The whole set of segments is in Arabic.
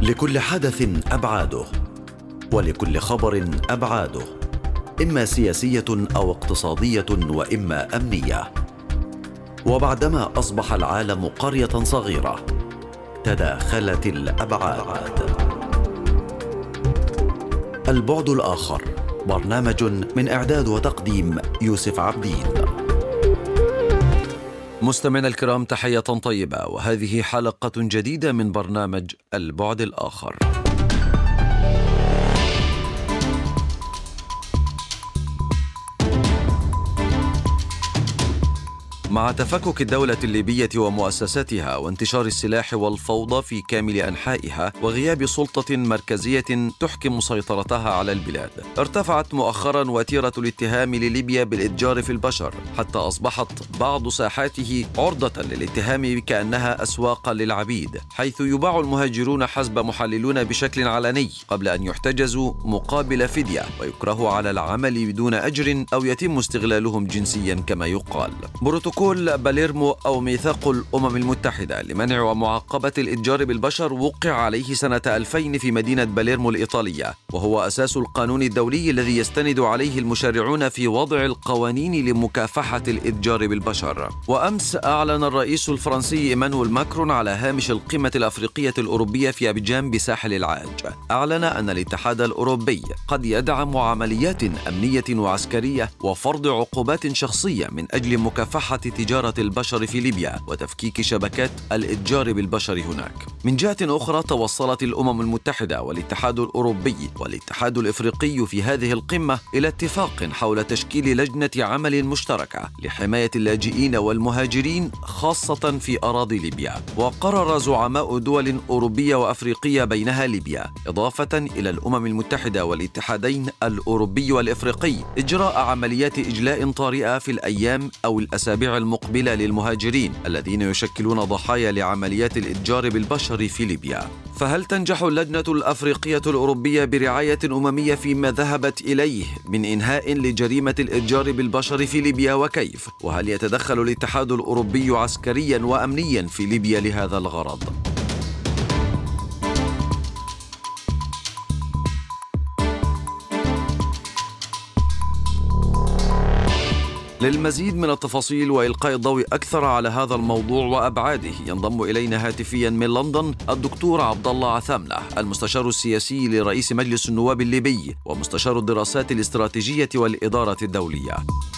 لكل حدث أبعاده، ولكل خبر أبعاده، إما سياسية أو اقتصادية وإما أمنية. وبعدما أصبح العالم قرية صغيرة تداخلت الأبعاد. البعد الآخر، برنامج من إعداد وتقديم يوسف عبدين. مستمعينا الكرام، تحية طيبة، وهذه حلقة جديدة من برنامج البعد الآخر. مع تفكك الدولة الليبية ومؤسساتها وانتشار السلاح والفوضى في كامل أنحائها وغياب سلطة مركزية تحكم سيطرتها على البلاد، ارتفعت مؤخرا وتيرة الاتهام لليبيا بالإتجار في البشر، حتى أصبحت بعض ساحاته عرضة للاتهام بكأنها أسواقا للعبيد، حيث يباع المهاجرون حسب محللون بشكل علني قبل أن يحتجزوا مقابل فدية، ويكرهوا على العمل بدون أجر أو يتم استغلالهم جنسيا كما يقال. بروتوكول باليرمو أو ميثاق الأمم المتحدة لمنع ومعاقبة الإتجار بالبشر وقع عليه سنة 2000 في مدينة باليرمو الإيطالية، وهو أساس القانون الدولي الذي يستند عليه المشرعون في وضع القوانين لمكافحة الإتجار بالبشر. وأمس أعلن الرئيس الفرنسي إيمانويل ماكرون على هامش القمة الأفريقية الأوروبية في أبيجان بساحل العاج، أعلن أن الاتحاد الأوروبي قد يدعم عمليات أمنية وعسكرية وفرض عقوبات شخصية من أجل مكافحة تجارة البشر في ليبيا وتفكيك شبكات الإتجار بالبشر هناك. من جهة أخرى، توصلت الأمم المتحدة والاتحاد الأوروبي والاتحاد الإفريقي في هذه القمة إلى اتفاق حول تشكيل لجنة عمل مشتركة لحماية اللاجئين والمهاجرين خاصة في أراضي ليبيا. وقرر زعماء دول أوروبية وأفريقية بينها ليبيا، إضافة إلى الأمم المتحدة والاتحادين الأوروبي والإفريقي، إجراء عمليات إجلاء طارئة في الأيام أو الأسابيع المقبلة للمهاجرين الذين يشكلون ضحايا لعمليات الإتجار بالبشر في ليبيا. فهل تنجح اللجنة الأفريقية الأوروبية برعاية أممية فيما ذهبت إليه من إنهاء لجريمة الإتجار بالبشر في ليبيا، وكيف؟ وهل يتدخل الاتحاد الأوروبي عسكريا وأمنيا في ليبيا لهذا الغرض؟ للمزيد من التفاصيل وإلقاء الضوء أكثر على هذا الموضوع وأبعاده، ينضم إلينا هاتفيا من لندن الدكتور عبد الله عثامنة، المستشار السياسي لرئيس مجلس النواب الليبي ومستشار الدراسات الاستراتيجية والإدارة الدولية.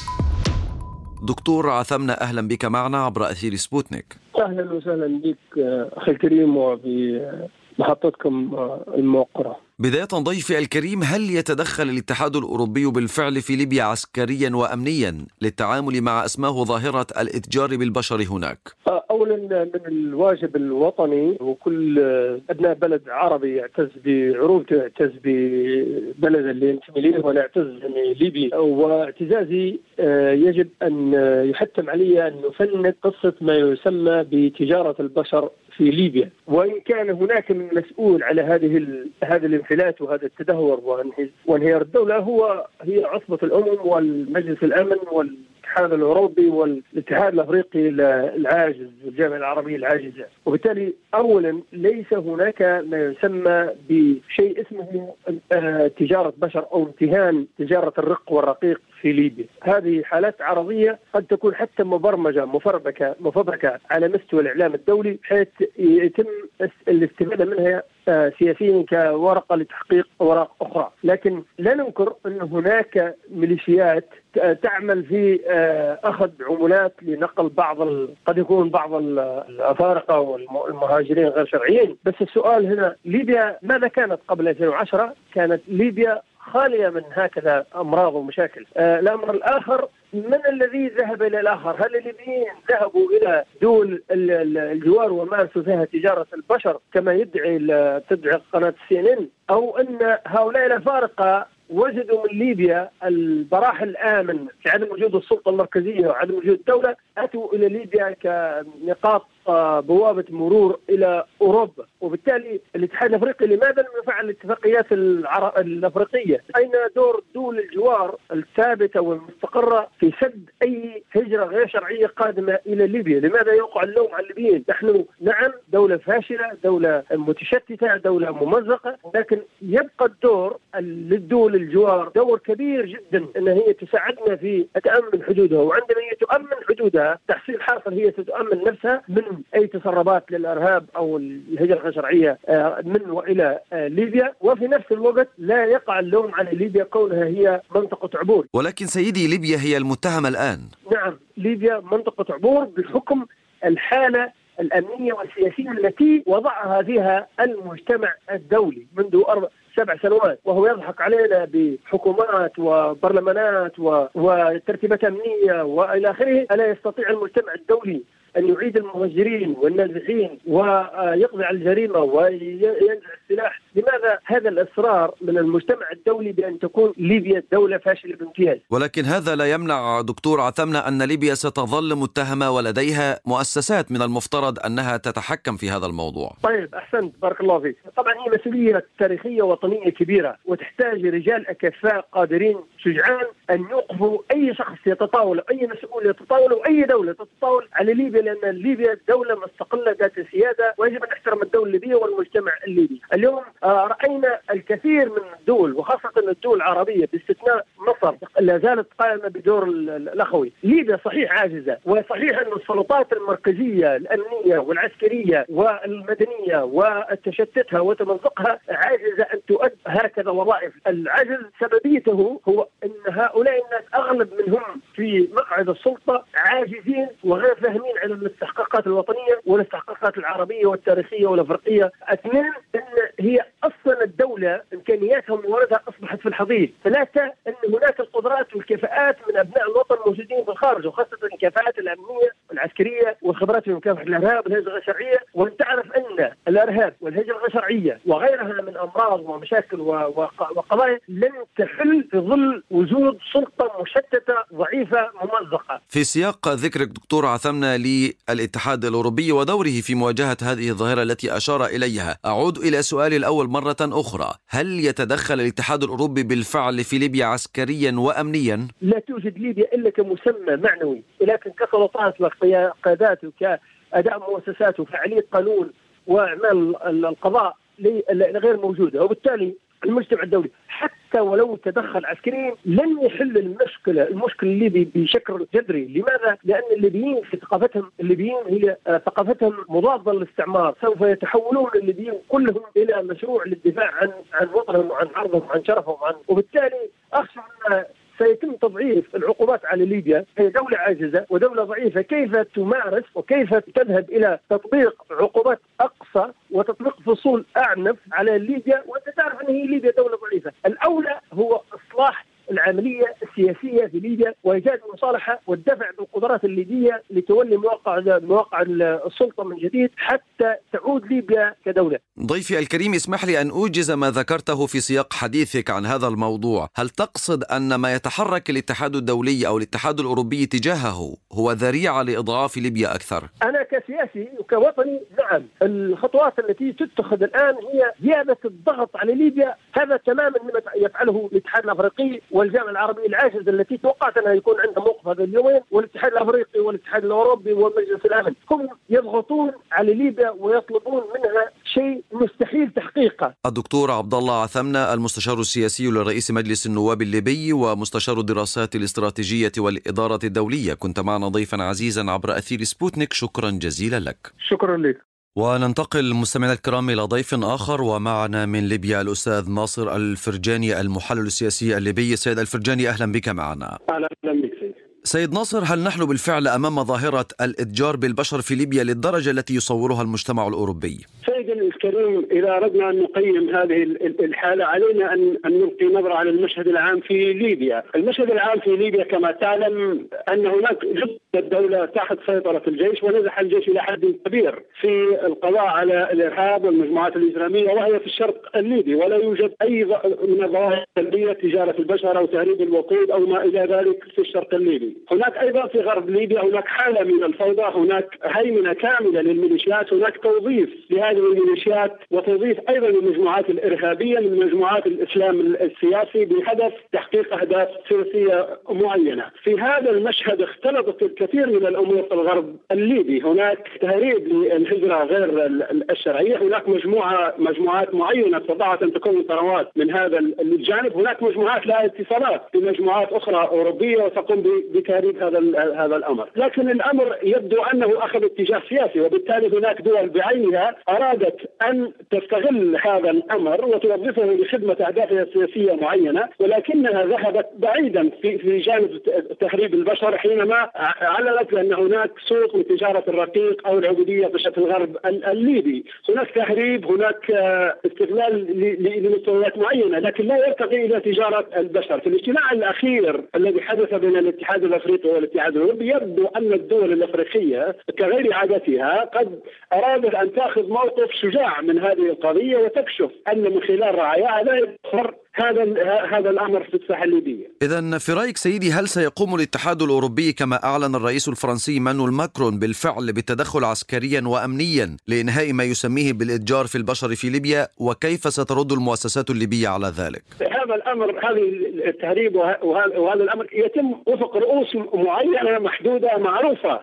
دكتور عثامنة، أهلا بك معنا عبر أثير سبوتنيك. أهلا وسهلا بك أخي الكريم وفي محطتكم الموقرة. بداية ضيفي الكريم، هل يتدخل الاتحاد الأوروبي بالفعل في ليبيا عسكريا وأمنيا للتعامل مع أسماه ظاهرة الإتجار بالبشر هناك؟ أولا، من الواجب الوطني، وكل أبناء بلد عربي يعتز بعروبته، يعتز ببلد اللي ينتمي إليه، ولا يعتز ليبي. واعتزازي يجب أن يحتم علي أن نفند قصة ما يسمى بتجارة البشر في ليبيا. وإن كان هناك من مسؤول على هذا الانفلات وهذا التدهور وانهيار الدولة هي عصبة الأمم والمجلس الأمن والاتحاد الأوروبي والاتحاد الأفريقي العاجز والجامعة العربية العاجزة. وبالتالي أولا ليس هناك ما يسمى بشيء اسمه تجارة بشر أو امتهان تجارة الرق والرقيق في ليبيا. هذه حالات عرضية قد تكون حتى مبرمجة مفبركة على مستوى الإعلام الدولي، بحيث يتم الاستفادة منها سياسيا كورقة لتحقيق أوراق أخرى. لكن لا ننكر أن هناك ميليشيات تعمل في أخذ عمولات لنقل قد يكون بعض الأفارقة والمهاجرين غير شرعيين. بس السؤال هنا، ليبيا ماذا كانت قبل 2010؟ كانت ليبيا خالية من هكذا أمراض ومشاكل. الأمر الآخر، من الذي ذهب إلى الآخر؟ هل الليبيين ذهبوا إلى دول الجوار ومارسوا فيها تجارة البشر كما تدعي قناة CNN، أو أن هؤلاء الأفارقة وجدوا من ليبيا البراح الآمن في عدم وجود السلطة المركزية وعدم وجود الدولة، أتوا إلى ليبيا كنقاط بوابة مرور إلى أوروبا. وبالتالي الاتحاد الأفريقي لماذا لم يفعل الاتفاقيات الأفريقية؟ أين دور دول الجوار الثابتة والمستقرة في سد أي هجرة غير شرعية قادمة إلى ليبيا؟ لماذا يوقع اللوم على الليبيين؟ نحن نعم دولة فاشلة، دولة متشتتة، دولة ممزقة، لكن يبقى الدور للدول الجوار دور كبير جدا أن هي تساعدنا في تأمن حدودها، وعندما هي تؤمن حدودها تحصيل حاصل هي تتأمن نفسها من أي تسربات للإرهاب أو الهجرة الغير شرعية من وإلى ليبيا. وفي نفس الوقت لا يقع اللوم على ليبيا كونها هي منطقة عبور. ولكن سيدي ليبيا هي المتهمة الآن. نعم ليبيا منطقة عبور بحكم الحالة الأمنية والسياسية التي وضعها فيها المجتمع الدولي منذ 7 سنوات، وهو يضحك علينا بحكومات وبرلمانات وترتيبات أمنية وإلى آخره. ألا يستطيع المجتمع الدولي أن يعيد المهاجرين والنازحين ويقضي على الجريمة وينزع السلاح؟ لماذا هذا الإصرار من المجتمع الدولي بأن تكون ليبيا دولة فاشلة بامتياز؟ ولكن هذا لا يمنع دكتور عثمنة أن ليبيا ستظل متهمة ولديها مؤسسات من المفترض أنها تتحكم في هذا الموضوع. طيب أحسنت، بارك الله فيك. طبعا هي مسؤولية تاريخية وطنية كبيرة وتحتاج رجال أكفاء قادرين شجعان أن يوقفوا أي شخص يتطاول، أي مسؤول يتطاول، وأي دولة تتطاول على ليبيا، لأن ليبيا دولة مستقلة ذات سيادة ويجب أن نحترم الدولة الليبية والمجتمع الليبي. اليوم رأينا الكثير من الدول وخاصة الدول العربية باستثناء مصر لا زالت قائمة بدور الأخوي. ليبيا صحيح عاجزة، وصحيح أن السلطات المركزية الأمنية والعسكرية والمدنية وتشتتها وتمزقها عاجزة أن تؤدي هكذا وظائف. العجز سببيته هو أن هؤلاء الناس أغلب منهم في مقعد السلطة عاجزين وغير فاهمين على الاستحقاقات الوطنية والاستحقاقات العربية والتاريخية والأفريقية. 2 أن هي أصلا الدولة إمكانياتها ومواردها أصبحت في الحضيض. 3 أن هناك القدرات والكفاءات من أبناء الوطن موجودين في الخارج، وخاصة الكفاءات الأمنية والعسكرية والخبرات في مكافحة الإرهاب والهجرة الغير شرعية. وأن تعرف أن الإرهاب والهجرة الغير شرعية وغيرها من أمراض ومشاكل وقضايا لن تحل في ظل وجود سلطة مشتتة ضعيفة ممزقة. في سياق ذكرك دكتور عثمنة للاتحاد الأوروبي ودوره في مواجهة هذه الظاهرة التي أشار إليها، أعود إلى سؤالي الأول مرة أخرى: هل يتدخل الاتحاد الأوروبي بالفعل في ليبيا عسكريا وأمنيا؟ لا توجد ليبيا إلا كمسمى معنوي، لكن كسلطات وقيادات وكأداء مؤسسات وفعالية قانون وأعمال القضاء غير موجودة. وبالتالي المجتمع الدولي حتى ولو تدخل عسكريا لن يحل المشكل الليبي بشكل جذري. لماذا؟ لأن الليبيين في ثقافتهم، هي ثقافتهم مضادة للاستعمار. سوف يتحولون الليبيين كلهم إلى مشروع للدفاع عن وطنهم وعن عرضهم وعن شرفهم وبالتالي أخشى أن سيتم تضعيف العقوبات على ليبيا. هي دولة عاجزة ودولة ضعيفة، كيف تمارس وكيف تذهب إلى تطبيق عقوبات أقصى وتطبيق فصول أعنف على ليبيا وأنت تعرف أن هي ليبيا دولة ضعيفة؟ الأولى هو إصلاح العملية السياسية في ليبيا وإيجاد المصالحة والدفع بالقدرات الليبية لتولي مواقع السلطة من جديد حتى تعود ليبيا كدولة. ضيفي الكريم، اسمح لي أن أوجز ما ذكرته في سياق حديثك عن هذا الموضوع. هل تقصد أن ما يتحرك الاتحاد الدولي أو الاتحاد الأوروبي تجاهه هو ذريعة لإضعاف ليبيا أكثر؟ أنا كسياسي وكوطني نعم، الخطوات التي تتخذ الآن هي زيادة الضغط على ليبيا. هذا تماما مما يفعله الاتحاد الأفريقي والجامعة العربية العاجزة التي توقعت أنها يكون عندها موقف هذا اليومين، والاتحاد الأفريقي والاتحاد الأوروبي ومجلس الأمن، هم يضغطون على ليبيا ويطلبون منها شيء مستحيل تحقيقه. الدكتور عبد الله عثمنة، المستشار السياسي لرئيس مجلس النواب الليبي ومستشار الدراسات الاستراتيجية والإدارة الدولية، كنت معنا ضيفا عزيزا عبر أثير سبوتنيك، شكرا جزيلا لك. شكرا لك. وننتقل مستمعينا الكرام إلى ضيف آخر، ومعنا من ليبيا الأستاذ ناصر الفرجاني المحلل السياسي الليبي. سيد الفرجاني، أهلا بك معنا. أهلا بك سيد ناصر، هل نحن بالفعل أمام ظاهرة الإتجار بالبشر في ليبيا للدرجة التي يصورها المجتمع الأوروبي؟ سيدي الكريم، إذا أردنا أن نقيم هذه الحالة علينا أن نلقي نظرة على المشهد العام في ليبيا. المشهد العام في ليبيا كما تعلم أن هناك جزء الدولة تحت سيطرة الجيش، ونجح الجيش إلى حد كبير في القضاء على الإرهاب والمجموعات الإجرامية وهي في الشرق الليبي، ولا يوجد أي من الظواهر السلبية تجارة البشر أو تهريب الوقود أو ما إلى ذلك في الشرق الليبي. هناك أيضا في غرب ليبيا هناك حالة من الفوضى، هناك هيمنة كاملة للميليشيات، هناك توظيف لهذه الميليشيات وتوظيف أيضا للمجموعات الإرهابية من مجموعات الإسلام السياسي بهدف تحقيق أهداف سياسية معينة. في هذا المشهد اختلطت الكثير من الأمور في الغرب الليبي، هناك تهريب للهجرة غير الشرعية، هناك مجموعات معينة استطاعت أن تكون ثروات من هذا الجانب، هناك مجموعات لها اتصالات بمجموعات أخرى أوروبية وتقوم بتهريب هذا الأمر. لكن الأمر يبدو أنه أخذ اتجاه سياسي، وبالتالي هناك دول بعينها أرادت أن تستغل هذا الأمر وتوظفه لخدمة أهدافها السياسية معينة، ولكنها ذهبت بعيدا في جانب تهريب البشر حينما علنت أن هناك سوق لتجارة الرقيق أو العبودية في الغرب الليبي. هناك تهريب، هناك استغلال لمستويات معينة، لكن لا يرتقي إلى تجارة البشر. في الاجتماع الأخير الذي حدث بين الاتحاد الأفريقي والاتحاد الأوروبي يبدو أن الدول الأفريقية كغير عادتها قد أرادت أن تأخذ موقف شجاع من هذه القضية وتكشف أن من خلال رعاياها لا يظهر هذا الأمر في الساحة الليبية. إذن في رأيك سيدي، هل سيقوم الاتحاد الأوروبي كما أعلن الرئيس الفرنسي مانويل ماكرون بالفعل بالتدخل عسكريا وأمنيا لإنهاء ما يسميه بالإتجار في البشر في ليبيا؟ وكيف سترد المؤسسات الليبية على ذلك؟ هذا الأمر، هذه التهريب وهذا الأمر يتم وفق رؤوس معينة محدودة معروفة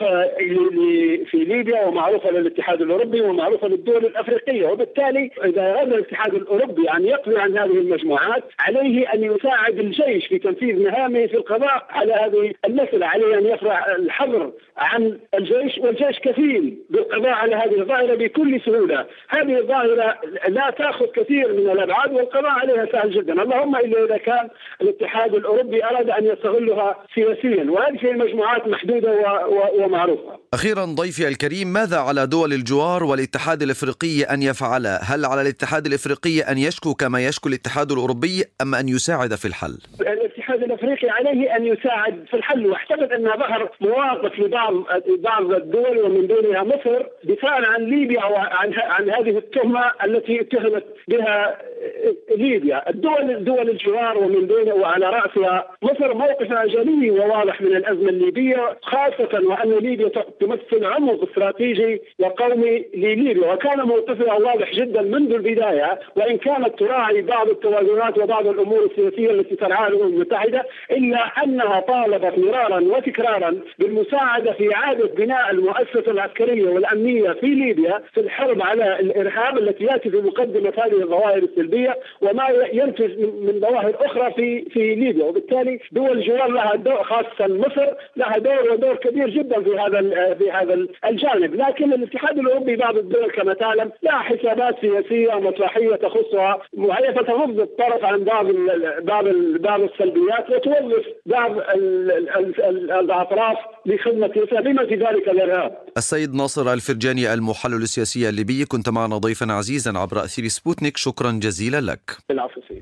في ليبيا ومعروفة للاتحاد الأوروبي ومعروفة للدول الأفريقية. وبالتالي إذا أراد الاتحاد الأوروبي أن يقضي عن هذه المجموعات عليه أن يساعد الجيش في تنفيذ مهامه في القضاء على هذه المسألة، عليه أن يرفع الحظر عن الجيش، والجيش كفيل بالقضاء على هذه الظاهرة بكل سهولة. هذه الظاهرة لا تأخذ كثير من الأبعاد والقضاء عليها سهل جدا، اللهم إلا إذا كان الاتحاد الأوروبي أراد أن يستغلها سياسيا، وهذه المجموعات محدودة ومعروفة. أخيرا ضيفي الكريم، ماذا على دول الجوار والاتحاد الإفريقي أن يفعل؟ هل على الاتحاد الإفريقي أن يشكو كما يشكو الاتحاد الأوروبي أم أن يساعد في الحل؟ الاتحاد الأفريقي عليه أن يساعد في الحل، واعتقد أن ظهر مواقف لبعض الدول ومن بينها مصر دفاعا عن ليبيا وعن هذه التهمة التي اتهمت بها ليبيا. دول الجوار ومن بينها وعلى رأسها مصر موقفها جلي وواضح من الأزمة الليبية، خاصة وأن ليبيا تمثل عمق استراتيجي وقومي لليبيا، وكان موقفها واضح جدا منذ البداية، وإن كانت تراعي بعض التوازنات وبعض الأمور السياسية التي ترعاها الأمم المتحدة، إلا أنها طالبت مرارا وتكرارا بالمساعدة في إعادة بناء المؤسسة العسكرية والأمنية في ليبيا في الحرب على الإرهاب التي يأتي في مقدمة هذه الظواهر السلبية وما ينتج من ظواهر أخرى في ليبيا. وبالتالي دول الجوار لها دور، خاصة مصر لها دور كبير جدا في هذا الجانب. لكن الاتحاد الأوروبي بعض الدول كما تعلم لها حسابات سياسية ومصلحية تخصها، وهي تغض الطرف عن بعض السلبيات وتوظف بعض الأطراف لخدمة سياسية بما في ذلك الإرهاب. السيد ناصر الفرجاني المحلل السياسي الليبي، كنت معنا ضيفا عزيزا عبر أثير سبوتنيك، شكرا جزيلا لك. العفو سيدي.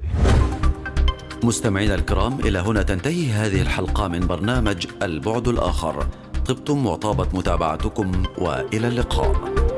مستمعينا الكرام، إلى هنا تنتهي هذه الحلقة من برنامج البعد الآخر. طبتم وطابت متابعتكم، وإلى اللقاء.